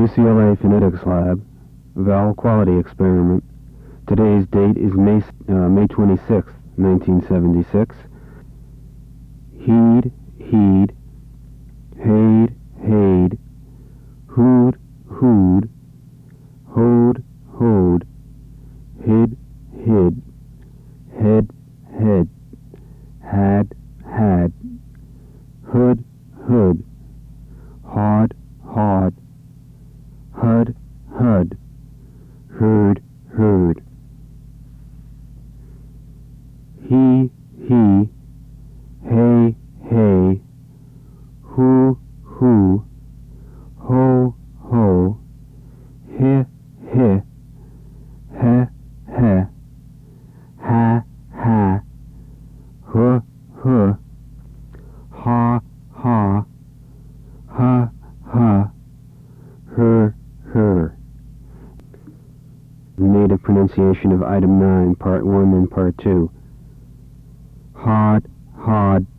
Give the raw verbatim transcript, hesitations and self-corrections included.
U C L A Phonetics Lab, Vowel Quality Experiment. Today's date is May, uh, May twenty-sixth, nineteen seventy-six. Heed, heed, haid, haid, hood, hood, hode, hode, hid, hid, head, head, had, had, hood, hood, hard, hard, hud, hud, heard, heard. He, he, hey, hey, who, who, ho, ho, he, he, he, he, ha, ha, huh, huh, ha, ha, ha, ha, her, her. Native pronunciation of item nine, part one and part two. Hard, hard,